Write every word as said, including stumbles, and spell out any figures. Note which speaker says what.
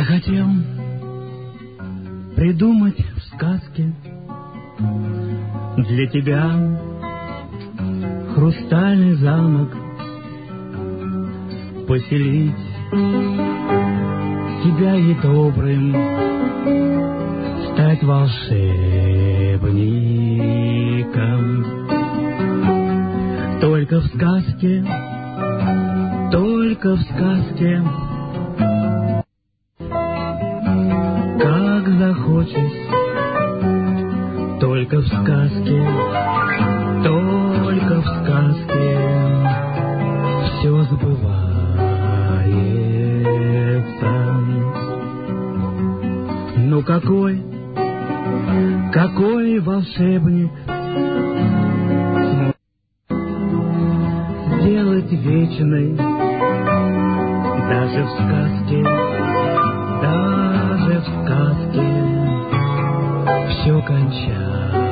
Speaker 1: хотел придумать в сказке для тебя хрустальный замок, поселить тебя и добрым, стать волшебником. Только в сказке, только в сказке, как захочешь, только в сказке, только в сказке все сбывается. Ну какой, какой волшебник сделать вечной даже в сказке, даже в сказке все кончается.